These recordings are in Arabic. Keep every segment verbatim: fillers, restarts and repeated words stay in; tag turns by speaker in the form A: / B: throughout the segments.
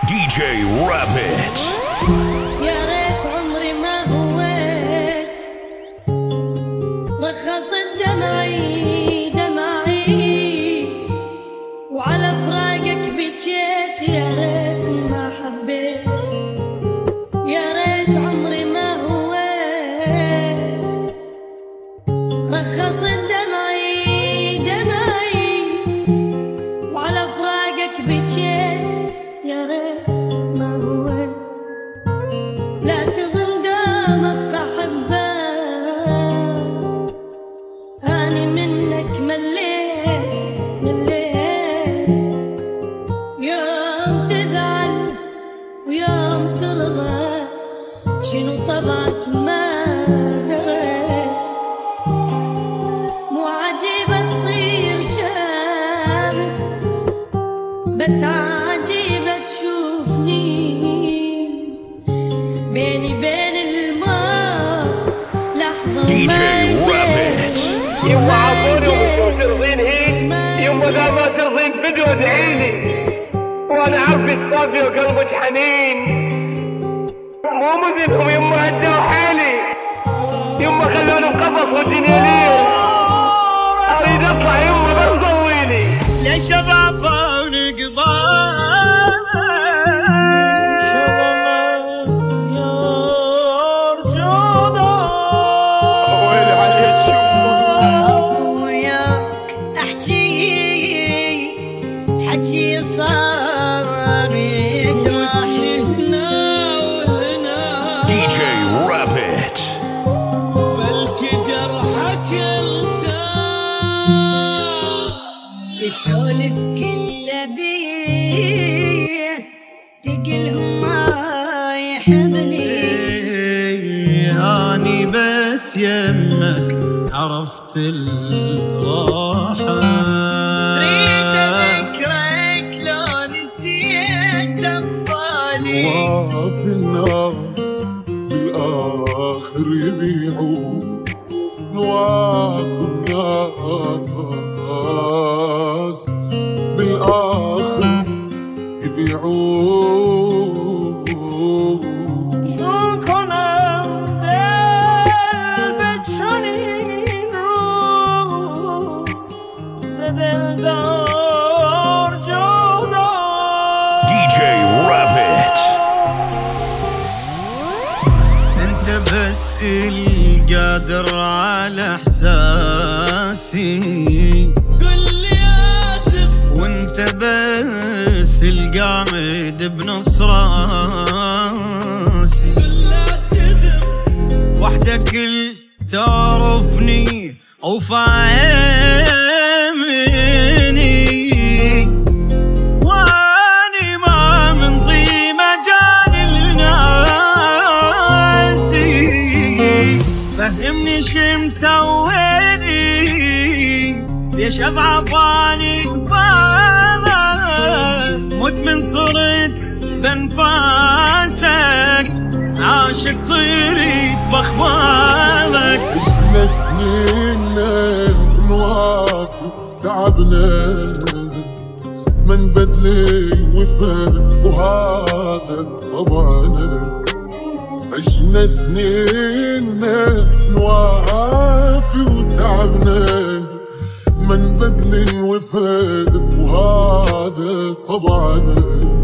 A: دي جي رابت.
B: يا ريت عمري ما هويت رخصت دمعي دمعي وعلى فراقك بكيت. يا ريت ما حبيت، يا ريت عمري ما هويت رخصت دمعي دمعي وعلى فراقك بكيت. يا ريت ما هويت لا تظن دام ابقى حبك، اني منك مليت مليت. يوم تزعل ويوم ترضى شنو طبعك ما دريت. مو عجيبة تصير شامت بس عجيبة تشوفني بيني بين الموت لحظة ما جيت.
C: يما عطوني وبدو ترضين هيك، يما ذا ما ترضين بدو ادعيلي، وانا عارفك صافية وقلبك حنين. مو مثلهم يما هدوا حالي، يما خلوني بقفص ودنيا ليل. اريد اطلع يما بس ضويني
D: يا شباب ونقضى
B: حكي صار يجرح هنا وهنا.
A: دي جي رابت.
D: بلكي جرحك لسان
B: يسولف كل بيه تقلهم ما يحبني.
D: اني بس يمك عرفت الراحة،
E: وفي الناس بالآخر يبيعون، وفي الناس بالآخر يبيعون.
D: شون کنم دل به چنین رو ز دلدار جدا.
A: دي جي رابت.
D: انت بس القادر على احساسي،
B: قل لي اسف
D: وانت بس القامد بنص راسي.
B: لا تذر
D: وحدك اللي تعرفني وفاهمني، واني ما من ضي مجال الناسي. فهمني شو مسويني، ليش اضعف اني قبالك، مدمن صرت بانفاسك، عاشق صرت بخبالك.
E: عشنا سنين نوافي تعبنا من بدل الوفا وهذا طبعنا. عشنا سنين نوافي وتعبنا من بدل الوفا وهذا طبعنا.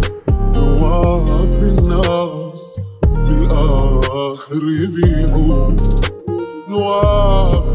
E: نوافي الناس بالآخر يبيعون، نوافي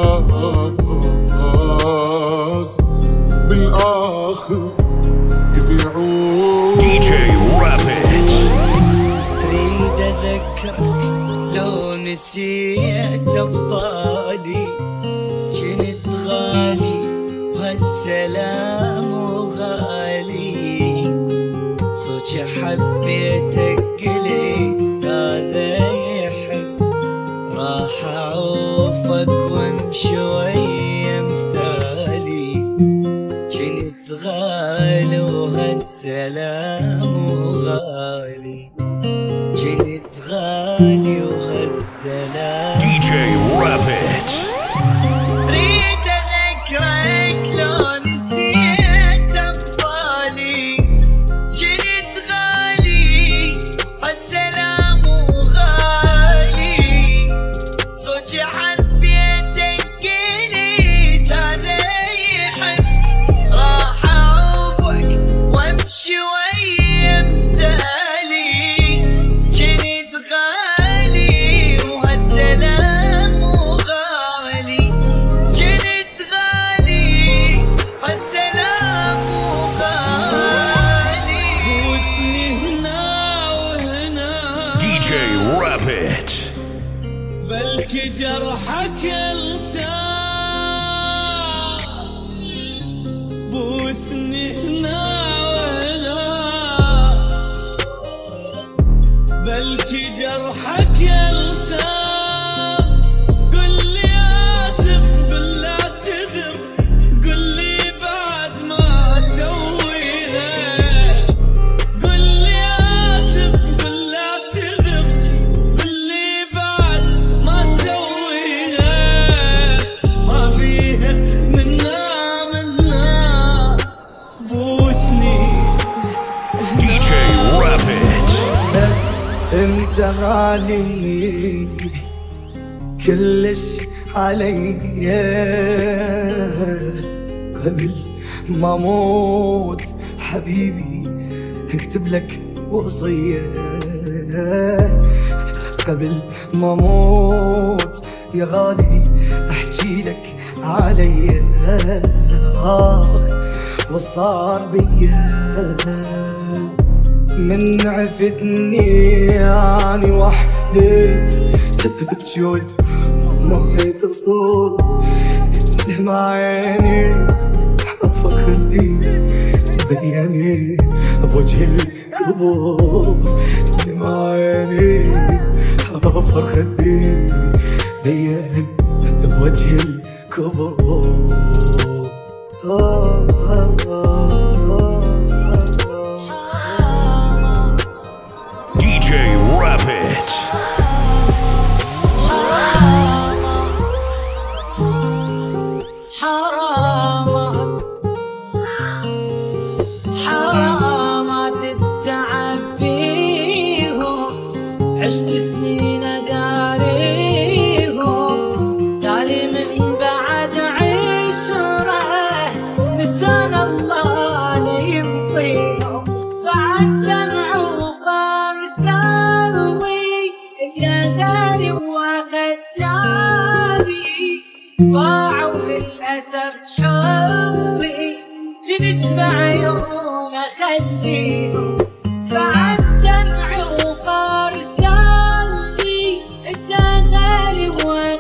E: الناس بالآخر يبيعون.
A: دي جي رابت.
B: تريد اذكرك لو نسيت افضالي، جنت غالي وهالسلام وغالي. صوتي حبيتك قلت هذا يحب، راح اعوفك وامشي ويا مثالي. جنت غالي وهالسلام وغالي، جنت غالي وهالسلام.
A: دي جي رابت.
B: تريد اذكرك لو نسيت افضالي، جنت غالي جرحك الساعة بوسني هنا وهنا بلكي جرحك الساعة قل لي آسف قل لي اعتذر قل لي بعد ما أسويها قل لي آسف قل لي اعتذر قل لي بعد ما أسويها ما بيها منا منا بوسني
A: دي جي رابيت.
B: انت غالي كلش علي قبل ما اموت حبيبي اكتب لك وصية قبل ما اموت يا غالي احكي لك علي وصار بيا من عفتني يعني وحدي بجود ما تصوت دمع عيني حفر خدي بياني بوجه الكبور دمع عيني حفر خدي بياني بوجه الكبور.
A: دي جي رابيت.
F: حرامات حرامات التعب بيهم عشت سنين اداريهم داري من بعد عشرة نسانا الله ليمضيهم بعد دمع وفار قلبي يا داري واخد ناري ضاعوا للأسف حبي جنت بعيون أخليهم بعد دمع وفار قلبي جانالي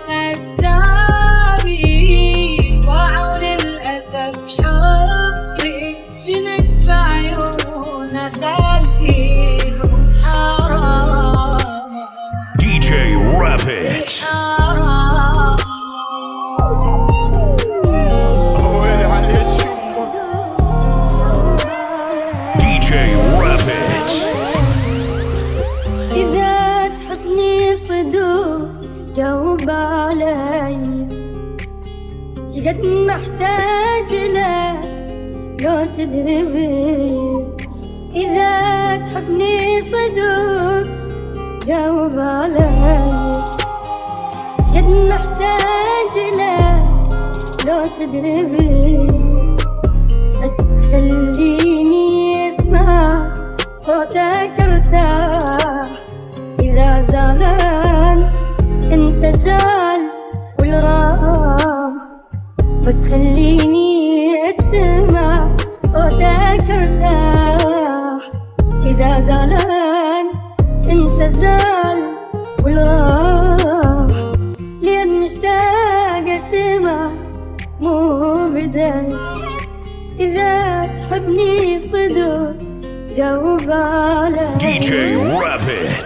F: وغداري ضاعوا للأسف حبي جنت بعيون أخليهم حرام
A: دي جي رابيت.
G: إذا تحبني صدق جاوب علي شقد محتاج لك لو تدري بي إذا تحبني صدق جاوب علي شقد محتاج لك لو تدري بي بس خليني اسمع صوتك ارتاح إذا زعلان انسى زال والراح بس خليني اسمع صوتك ارتاح إذا زعلان انسى زال والراح لين مشتاق اسمع مو بداية إذا تحبني صدق جاوب علي
A: دي جي رابيت.